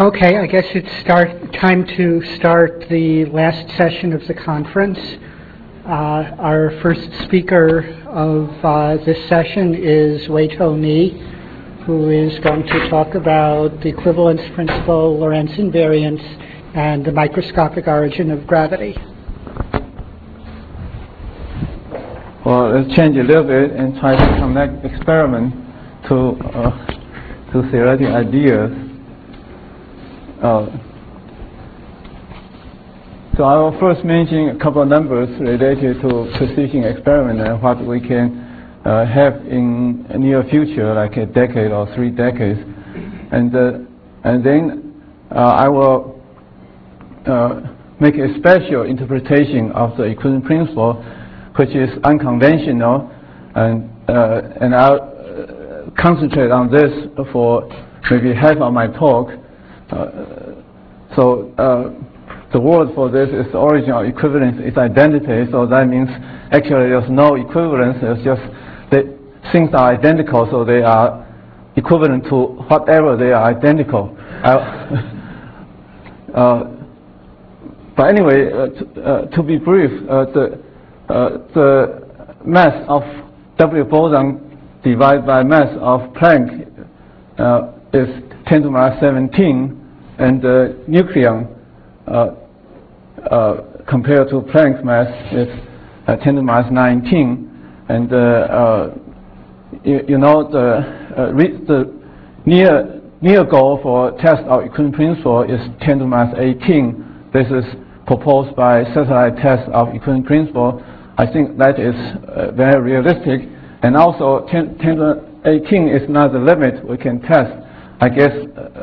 Okay, I guess it's time to start the last session of the conference. Our first speaker of this session is Wei-To Ni, who is going to talk about the equivalence principle, Lorentz invariance, and the microscopic origin of gravity. Well, let's change a little bit and try to connect experiment to theoretical ideas. So I will first mention a couple of numbers related to precision experiment and what we can have in the near future, like a decade or 3 decades, and then I will make a special interpretation of the equivalence principle, which is unconventional, and I'll concentrate on this for maybe half of my talk. The word for this is the origin of equivalence is identity. So that means actually there's no equivalence. It's just that things are identical, so they are equivalent to whatever they are identical. But anyway, to be brief, the mass of W boson divided by mass of Planck is 10 to the minus 17, and the nucleon compared to Planck's mass is 10 to the minus 19, and you know the near goal for test of equivalence principle is 10 to the minus 18. This is proposed by satellite test of equivalence principle. I think that is very realistic, and also 10 to 18 is not the limit we can test. I guess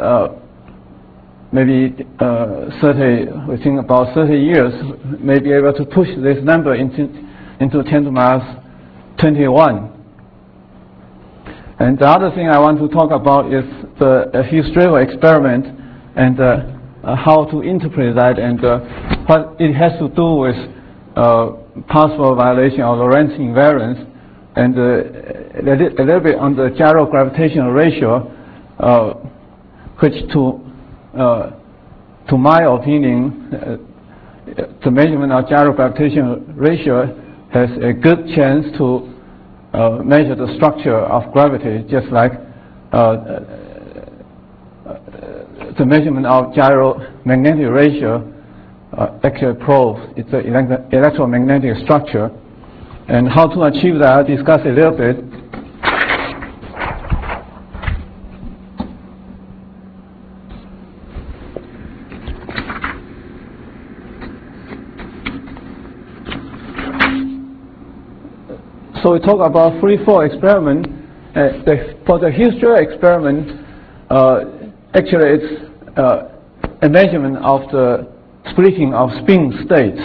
maybe within about 30 years, may be able to push this number into 10 to the minus 21. And the other thing I want to talk about is the Hughes-Dreyfus experiment and how to interpret that, and what it has to do with possible violation of Lorentz invariance, and a little bit on the gyro-gravitational ratio, which to my opinion, the measurement of gyro-gravitational ratio has a good chance to measure the structure of gravity, just like the measurement of gyromagnetic ratio actually proves it's an electromagnetic structure. And how to achieve that, I'll discuss a little bit. So we talk about free-fall experiment. For the Hughes-Dreyfus experiment, actually it's a measurement of the splitting of spin states.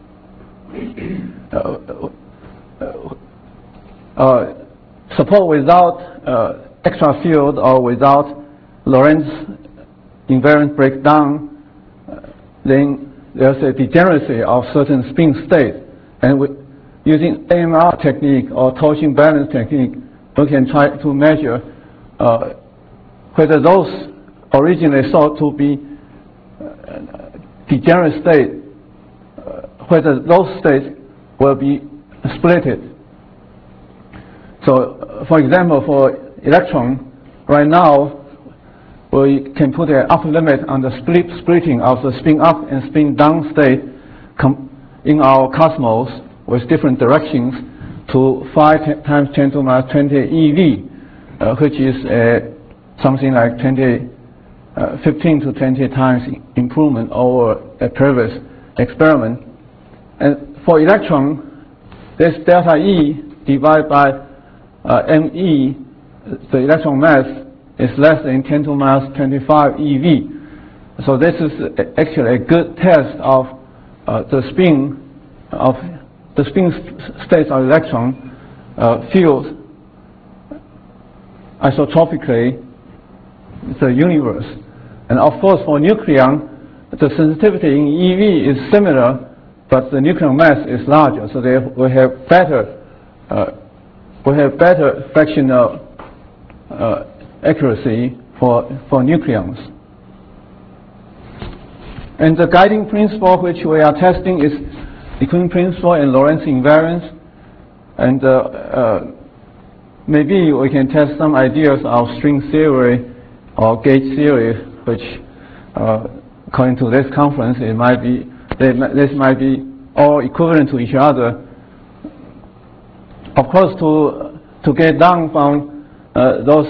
Suppose without extra field or without Lorentz invariant breakdown, then there's a degeneracy of certain spin state, and using AMR technique or torsion balance technique, we can try to measure whether those originally thought to be degenerate state, whether those states will be splitted. So, for example, for electron, right now we can put an upper limit on the splitting of the spin up and spin down state in our cosmos with different directions to 5 times 10 to the minus 20 eV, which is something like 15 to 20 times improvement over a previous experiment. And for electron, this delta E divided by ME, the electron mass, is less than 10 to the minus 25 eV. So this is actually a good test of the spin states of electron field isotropically the universe. And of course, for nucleon, the sensitivity in EV is similar, but the nucleon mass is larger, so we have better fractional accuracy for nucleons. And the guiding principle which we are testing is equilibrium principle and Lorentz invariance. And maybe we can test some ideas of string theory or gauge theory, which according to this conference, this might be all equivalent to each other. Of course, to get down from those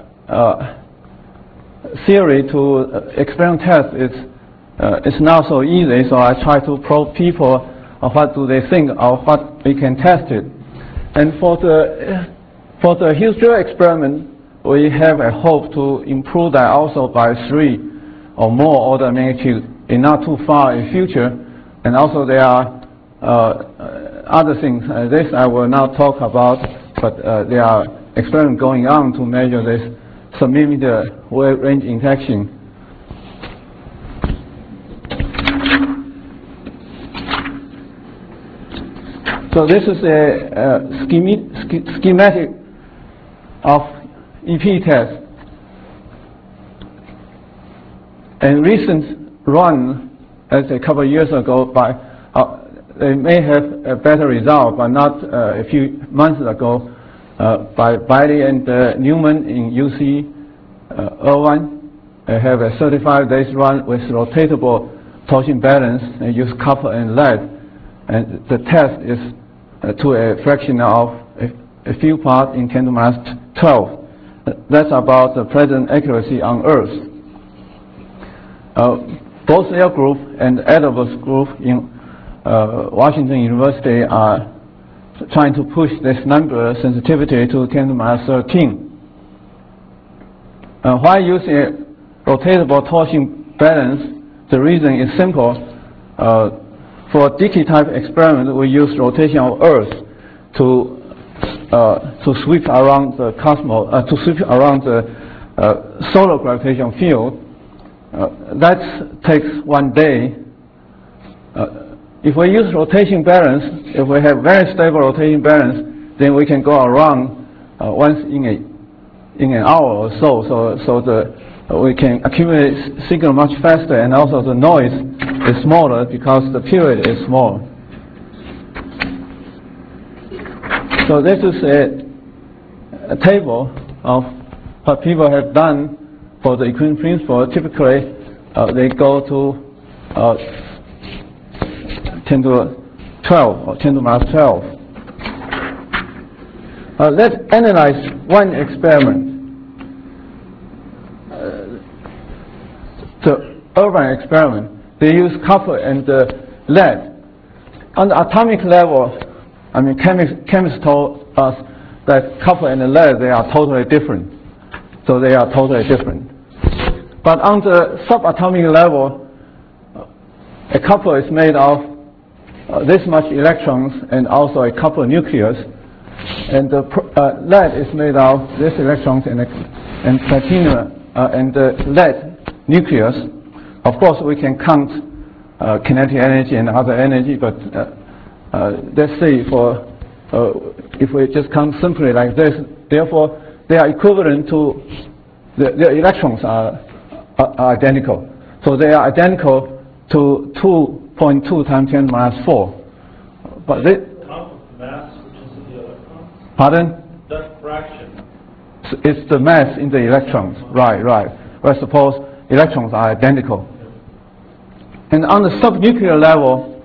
theory to experimental test it's not so easy. So I try to probe people what do they think of what we can test it. And for the Hughes-Drell experiment, we have a hope to improve that also by 3 or more order of magnitude in not too far in future. And also there are other things. This I will not talk about, but there are experiments going on to measure this sub-millimeter wave range interaction. So this is a schematic of EP test. And recent run, as a couple of years ago, by they may have a better result, but not a few months ago, by Bailey and Newman in UC Irvine. They have a 35 days run with rotatable torsion balance and use copper and lead. And the test is to a fraction of a few parts in 10 to the minus 12. That's about the present accuracy on Earth. Both their group and Edwards group in Washington University are trying to push this number sensitivity to 10 to the minus 13. Why using a rotatable torsion balance? The reason is simple. For Dickey type experiment, we use rotation of Earth to sweep around the cosmos, to sweep around the solar gravitational field. That takes 1 day. If we use rotation balance, if we have very stable rotation balance, then we can go around once in an hour or so. So we can accumulate signal much faster, and also the noise is smaller because the period is small. So this is a table of what people have done for the equilibrium principle. Typically, they go to 10 to 12 or 10 to the minus 12. Let's analyze one experiment. The Irvine experiment. They use copper and lead. On the atomic level, I mean, chemists told us that copper and lead, they are totally different. So they are totally different. But on the subatomic level, a copper is made of this much electrons and also a copper nucleus. And the lead is made of this electrons and platinum and the lead nucleus. Of course, we can count kinetic energy and other energy, but let's say if we just count simply like this, therefore they are equivalent to the electrons are identical. So they are identical to 2.2 times 10 to the minus 4. But they mass, which is in the electrons? Pardon? That fraction. It's the mass in the electrons. Right. Well, suppose electrons are identical. And on the subnuclear level,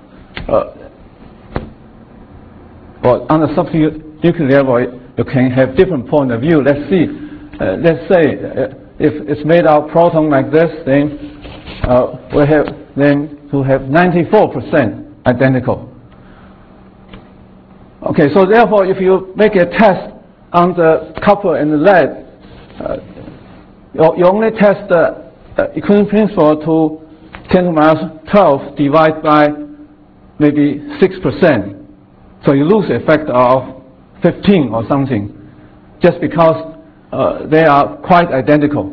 on the subnuclear level, you can have different point of view. Let's see. Let's say if it's made of proton like this, then we have to have 94% identical. Okay, so therefore, if you make a test on the copper and the lead, you only test the equilibrium principle to 10 to the minus 12 divided by maybe 6%. So you lose a factor of 15 or something, just because they are quite identical.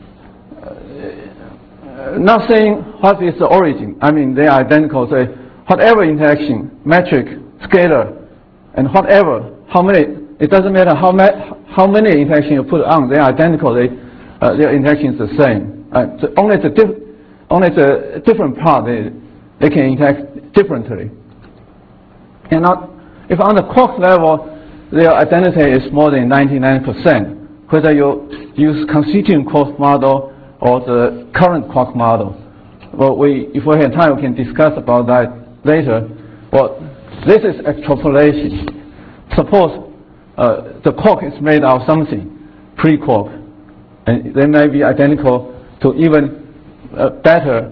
Not saying what is the origin. I mean, they are identical. So whatever interaction, metric, scalar, and whatever, how many, it doesn't matter how many interactions you put on, they are identical. Their interaction is the same. only the different part they can interact differently. And if on the quark level, their identity is more than 99%, whether you use constituent quark model or the current quark model. Well, if we have time, we can discuss about that later. Well, this is extrapolation. Suppose the quark is made of something, pre-quark, and they may be identical to even better,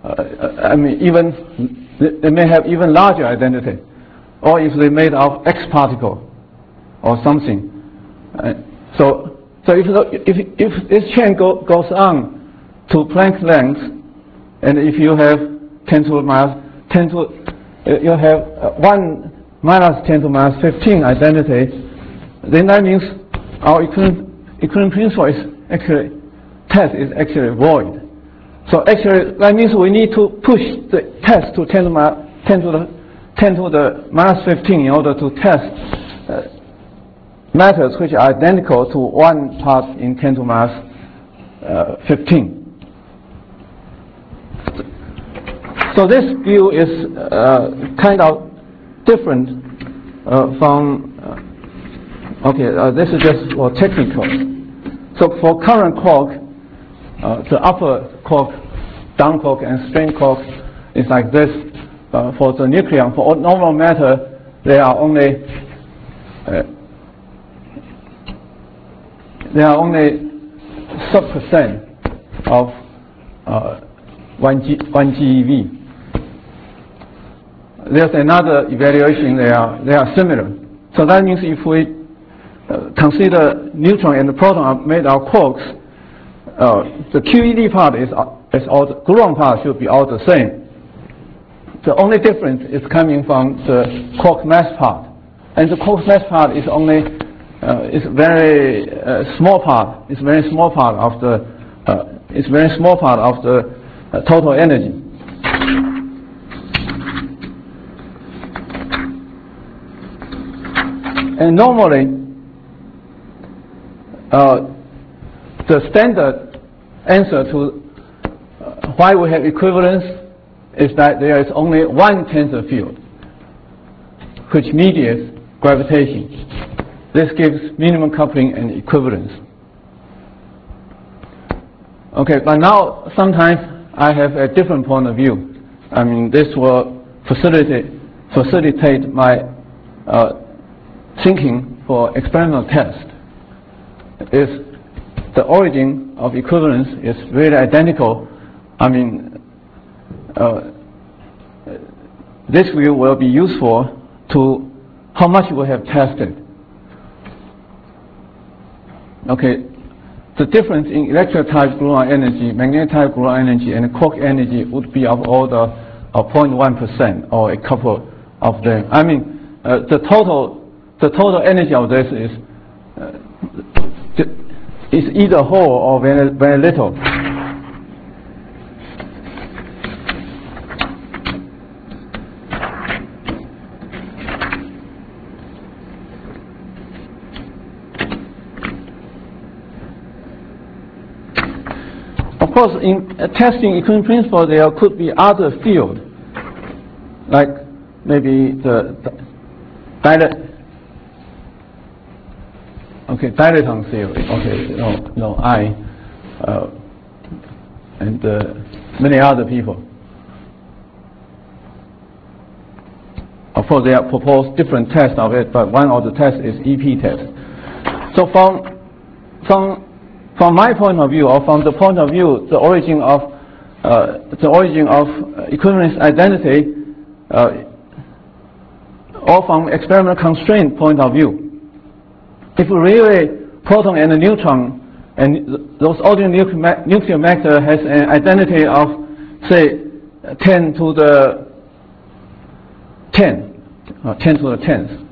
they may have even larger identity. Or if they made of X particle or something. So if this chain goes on to Planck length, and if you have 10 to the minus 10 to, you have 1 minus 10 to the minus 15 identity, then that means our equilibrium principle is actually, test is actually void. So actually, that means we need to push the test to 10 to the minus 15 in order to test matters which are identical to 1 part in 10 to the minus 15. So this view is kind of different from, this is just for technical. So for current quark, the upper quark, down quark, and spin quark is like this. For the nucleon, for normal matter, they are only sub% of 1 GeV. There's another evaluation. They are similar. So that means if we consider neutron and the proton are made of quarks, the QED part is all the gluon part should be all the same. The only difference is coming from the quark mass part, and the quark mass part is only is very small part. It's very small part of the total energy. And normally, the standard answer to why we have equivalence is that there is only one tensor field which mediates gravitation. This gives minimum coupling and equivalence. Okay, but now sometimes I have a different point of view. This will facilitate my thinking for experimental test. Is the origin of equivalence is really identical. This view will be useful to how much we have tested. Okay, the difference in electron type gluon energy, magnetic type gluon energy, and quark energy would be of order of 0.1% or a couple of them. The total energy of this is either whole or very little. Of course, in testing equilibrium principle, there could be other fields, like maybe the dilaton theory. And many other people. Of course, they have proposed different tests of it, but one of the tests is EP test. So from my point of view, or from the point of view, the origin of equivalence identity, or from experimental constraint point of view, if really proton and the neutron and those ordinary nuclear matter has an identity of, say, 10 to the 10th.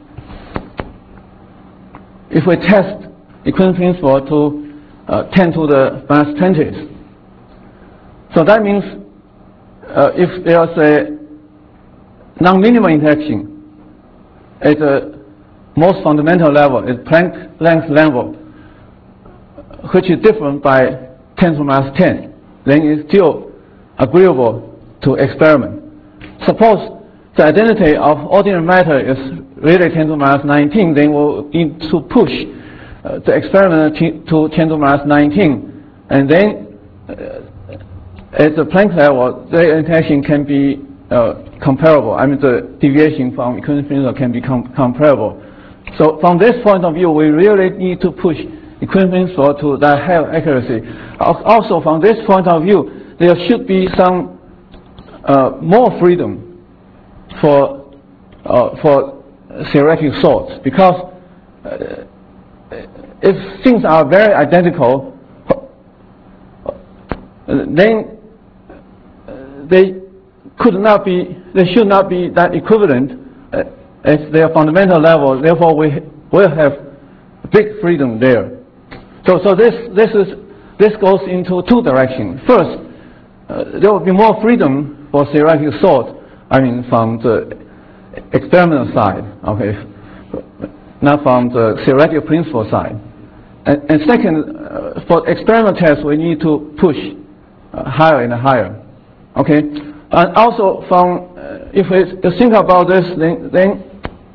If we test equilibrium principle to 10 to the minus 20th. So that means if there's a non-minimal interaction at the most fundamental level, at Planck length level, which is different by 10 to the minus 10, then it's still agreeable to experiment. Suppose the identity of ordinary matter is really 10 to the minus 19, then we'll need to push the experiment to 10 to the minus 19, and then at the Planck level, the interaction can be comparable. I mean, the deviation from equilibrium principle can be comparable. So from this point of view, we really need to push equilibrium principle to that higher accuracy. Also, from this point of view, there should be some more freedom for theoretic thoughts, because if things are very identical, then they should not be that equivalent at their fundamental level. Therefore, we will have big freedom there. So this goes into two directions. First, there will be more freedom for theoretic thought. I mean, from the experimental side, okay, not from the theoretical principle side. And second, for experimental tests, we need to push higher and higher, okay. And also, from if we think about this, then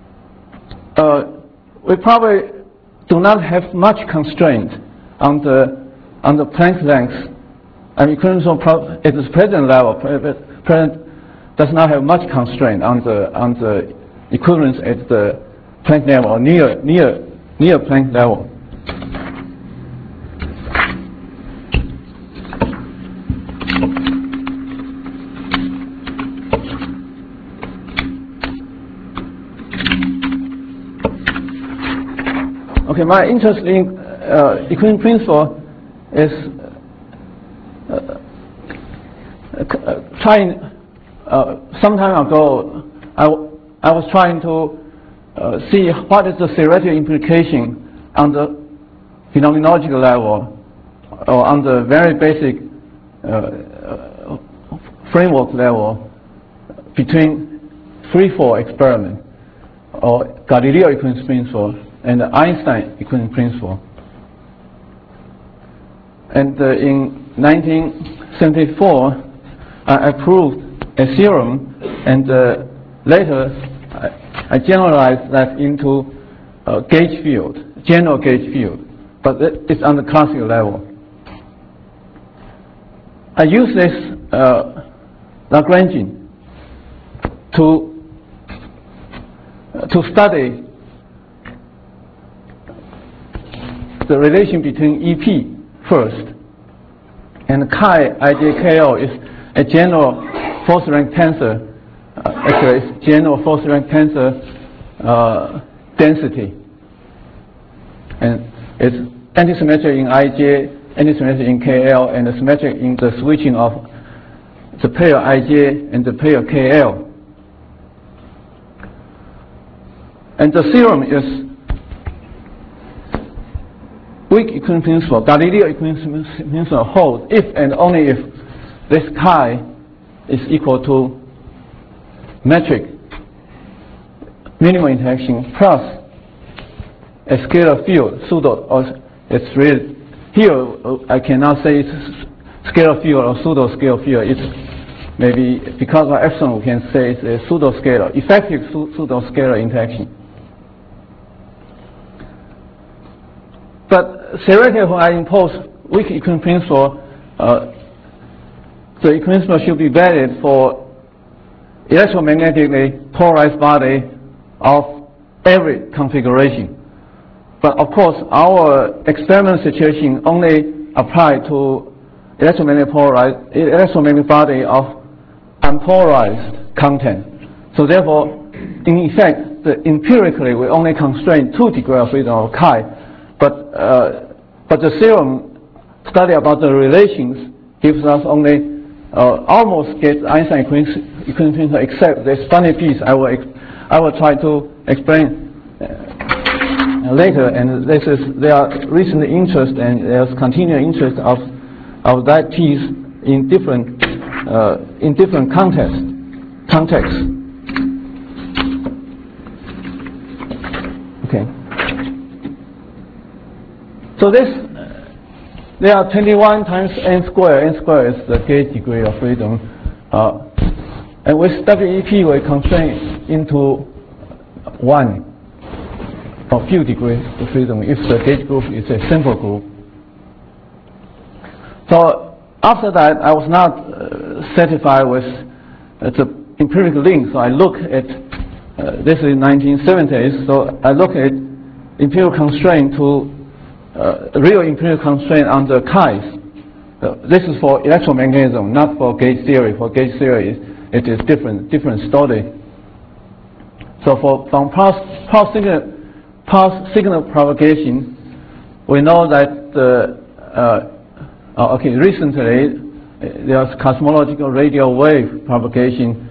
we probably do not have much constraint on the Planck length. I mean, at the present level, does not have much constraint on the equivalence at the Planck level or near Planck level. Okay, my interest in equilibrium principle is trying. Some time ago, I was trying to see what is the theoretical implication on the phenomenological level, or on the very basic framework level, between free-fall experiment or Galileo equilibrium principle and the Einstein equilibrium principle. And in 1974, I proved a theorem, and later I generalized that into a gauge field, general gauge field, but it's on the classical level. I use this Lagrangian to study the relation between EP first, and chi ijk is a general fourth rank tensor. Actually, it's general fourth rank tensor density, and it's antisymmetric in Ij, antisymmetric in KL, and symmetric in the switching of the pair Ij and the pair KL. And the theorem is weak equilibrium principle, Galileo equilibrium principle holds if and only if this chi is equal to metric minimum interaction plus a scalar field, pseudo, or it's real. Here I cannot say it's scalar field or pseudo scalar field. It's maybe because of epsilon we can say it's a pseudo scalar, effective pseudo scalar interaction. But theoretically, when I impose weak equilibrium principle, the equilibrium principle should be valid for electromagnetically polarized body of every configuration. But of course, our experimental situation only apply to electromagnetic body of unpolarized content. So therefore, in effect, empirically, we only constrain 2 degrees of freedom of chi. But the theorem study about the relations gives us only almost get Einstein equilibrium principle, except this funny piece I will try to explain later. And there are recent interest and there's continued interest of that piece in different contexts. Okay. So this there are 21 times n squared. N squared is the gauge degree of freedom. And with WEP, we constrain into 1 or few degrees of freedom if the gauge group is a simple group. So after that, I was not satisfied with the empirical link. So I look at, this is 1970s, so I look at empirical constraint to real empirical constraint under Kais. This is for electromagnetism, not for gauge theory. For gauge theory, it is different story. So from pulse signal propagation, we know that recently there's cosmological radio wave propagation,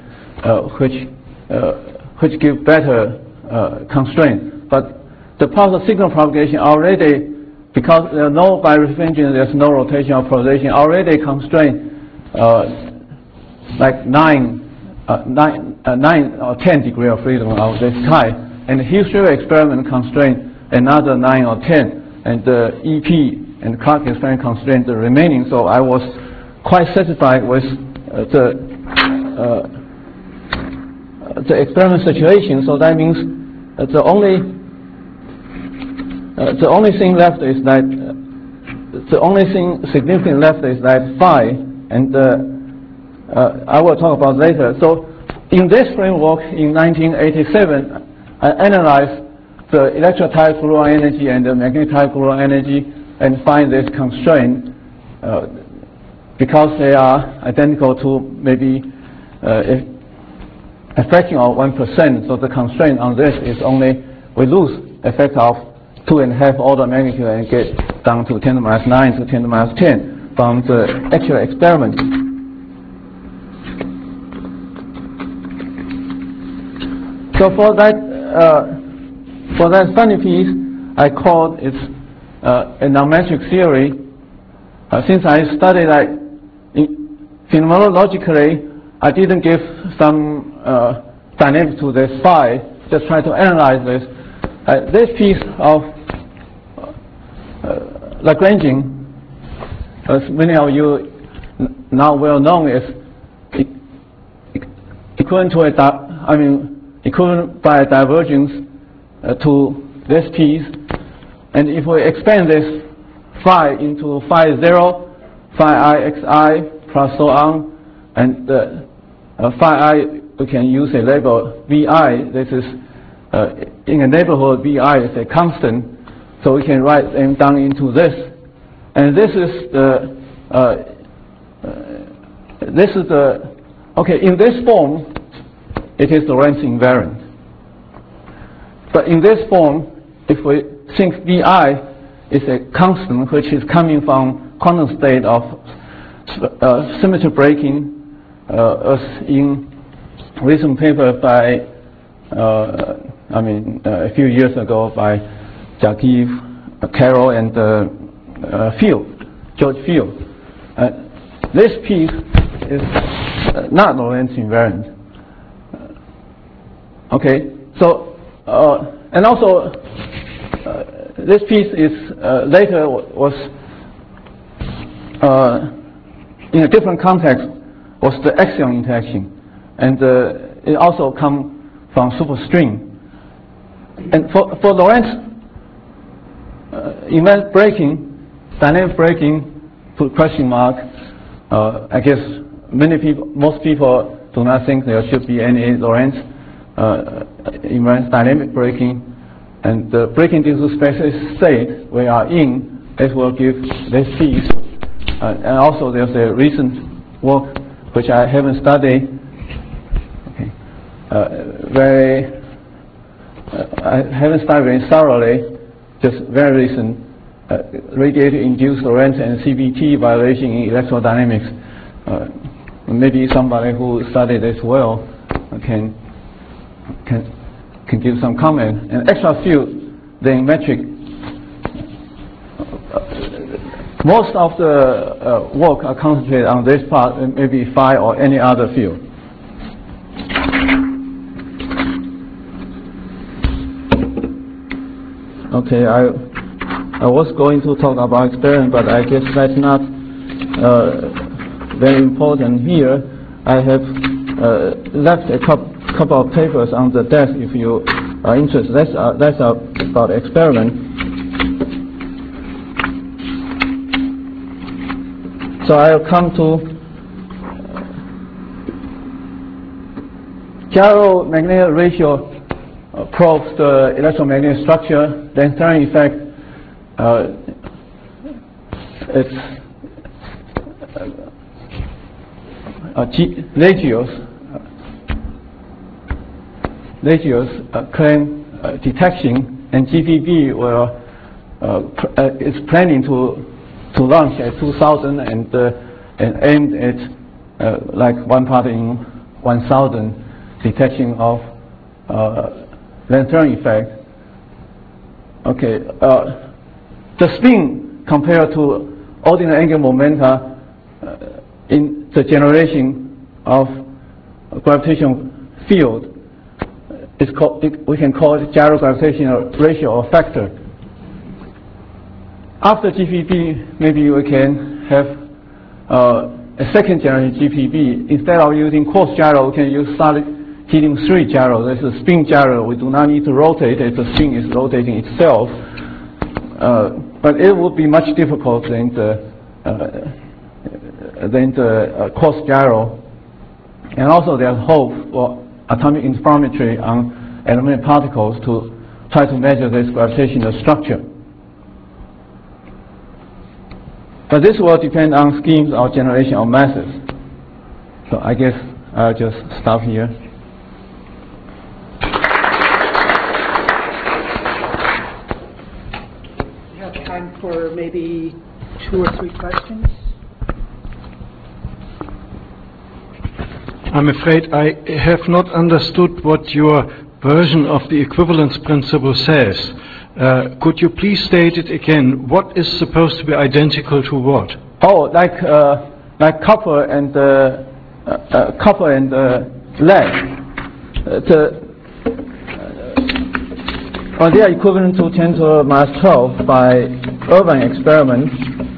which give better constraint. But the pulse signal propagation already, because there are no birefringence, there's no rotational polarization, already constrained like 9 or 10 degree of freedom of this kind. And the Hughes-River experiment constrained another 9 or 10, and the EP and Clark experiment constrained the remaining. So I was quite satisfied with the experiment situation. So that means the only thing left is that the only thing significant left is that phi, and I will talk about later. So in this framework, in 1987, I analyzed the electrotype gluon energy and the magnetotype gluon energy and find this constraint because they are identical to maybe a fraction of 1%. So the constraint on this is only we lose a factor of 2.5 order magnitude and get down to 10 to the minus 9 to 10 to the minus 10 from the actual experiment. So for that funny piece, I called it a non-metric theory. Since I studied that phenomenologically, I didn't give some dynamics to this phi, just try to analyze this. This piece of Lagrangian, as many of you now well known, is equivalent to equivalent by divergence to this piece. And if we expand this phi into phi 0, phi I xi, plus so on, and phi I, we can use a label vi. This is in a neighborhood, vi is a constant, so we can write them down into this. And this is the okay, in this form, it is the Lorentz invariant. But in this form, if we think vi is a constant which is coming from quantum state of symmetry breaking, as in recent paper by a few years ago by Jacques Carroll and George Field. This piece is not Lorentz invariant. Okay, so and also this piece is later was in a different context was the axion interaction, and it also comes from superstring. And for Lorentz event breaking, dynamic breaking, put question mark. I guess most people do not think there should be any Lorentz event dynamic breaking, and the breaking into specific state we are in. This will give this piece. And also there's a recent work which I haven't studied. Okay. I haven't studied very thoroughly, just very recent, radiator-induced Lorentz and CBT violation in electrodynamics. Maybe somebody who studied this well can give some comment. And extra field, the metric. Most of the work are concentrated on this part, maybe phi or any other field. Okay, I was going to talk about experiment, but I guess that's not very important here. I have left a couple of papers on the desk if you are interested. That's about experiment. So I'll come to gyromagnetic ratio probes the electromagnetic structure, the Einstein effect. It's Lagios claim detection, and GPB is planning to launch at 2000 and aimed at like 1 part in 1,000 detection of Lantern effect. Okay, the spin compared to ordinary angular momenta in the generation of gravitational field is called, we can call it gyrogravitational ratio or factor. After GPB, maybe we can have a second generation GPB. Instead of using quartz gyro, we can use solid helium-3 gyro. That's a spin gyro. We do not need to rotate it. The spin is rotating itself. But it would be much difficult than the quartz gyro. And also there's hope for atomic interferometry on elementary particles to try to measure this gravitational structure. But this will depend on schemes or generation of masses. So I guess I'll just stop here. We have time for maybe 2 or 3 questions. I'm afraid I have not understood what your version of the equivalence principle says. Could you please state it again? What is supposed to be identical to what? Oh, like copper and lead. They are equivalent to 10 to the minus 12 by Irvine experiment.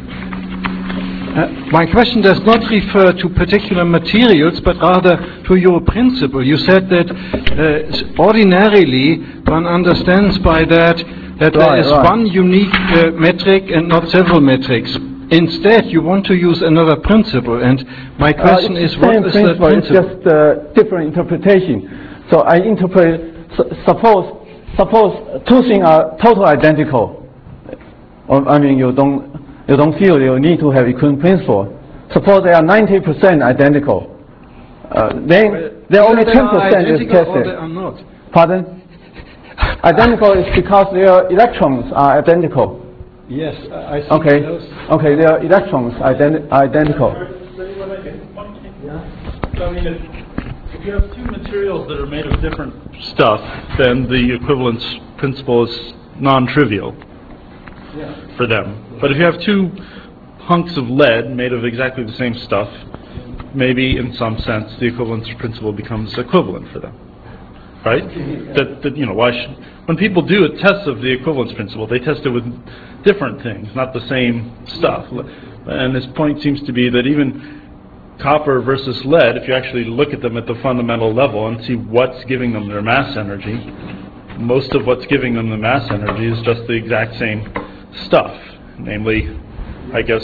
My question does not refer to particular materials, but rather to your principle. You said that ordinarily one understands by that there is one unique metric and not several metrics. Instead, you want to use another principle, and my question is, what is that principle? It's just different interpretation. So I interpret, suppose 2 things are totally identical. I mean, you don't feel you need to have equivalent principle. Suppose they are 90% identical. Then only 10% is tested. Or they are not. Pardon? Identical is because their electrons are identical. Yes, I see. Okay. Okay, their electrons are identical. Yeah. So I mean, if you have 2 materials that are made of different stuff, then the equivalence principle is non-trivial for them. But if you have 2 hunks of lead made of exactly the same stuff, maybe in some sense the equivalence principle becomes equivalent for them, right? That you know, when people do a test of the equivalence principle, they test it with different things, not the same stuff. And this point seems to be that even copper versus lead, if you actually look at them at the fundamental level and see what's giving them their mass energy, most of what's giving them the mass energy is just the exact same stuff, namely, I guess,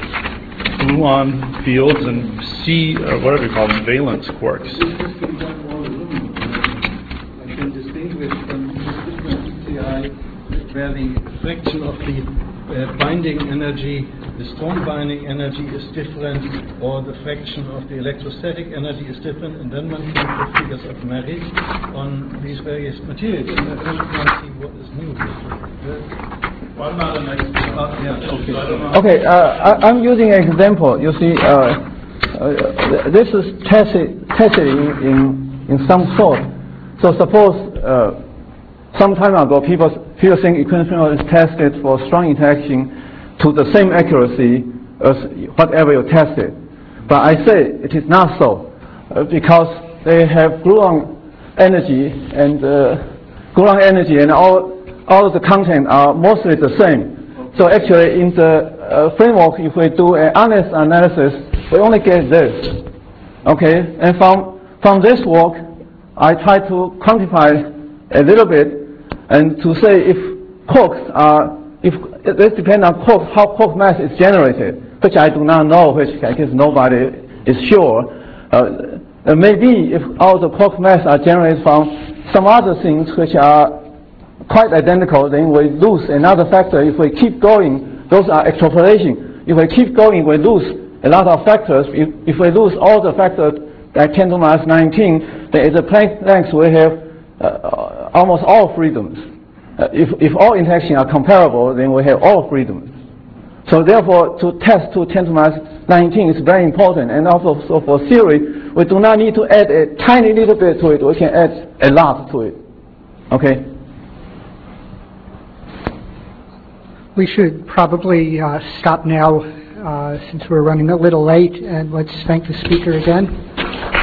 gluon fields and whatever you call them, valence quarks. I can distinguish from TI where the fraction of the binding energy, the strong binding energy is different, or the fraction of the electrostatic energy is different, and then one can put figures of merit on these various materials. And I don't see what is new. Well, I'm not an expert. Okay, I'm using an example. You see, this is tested in some sort. So suppose some time ago, people think equivalence principle is tested for strong interaction to the same accuracy as whatever you tested. But I say it is not so, because they have gluon energy and all of the content are mostly the same. So actually, in the framework, if we do an honest analysis, we only get this. Okay, and from this work, I try to quantify a little bit and to say if quarks are, if this depends on quarks, how quark mass is generated, which I do not know, which I guess nobody is sure. Maybe if all the quark mass are generated from some other things which are quite identical, then we lose another factor. If we keep going, those are extrapolation. If we keep going, we lose a lot of factors. If we lose all the factors at 10 to the minus 19, then at the Planck length we have almost all freedoms. If all interactions are comparable, then we have all freedoms. So therefore, to test to 10 to the minus 19 is very important. And also, so for theory, we do not need to add a tiny little bit to it. We can add a lot to it. Okay? We should probably stop now since we're running a little late, and let's thank the speaker again.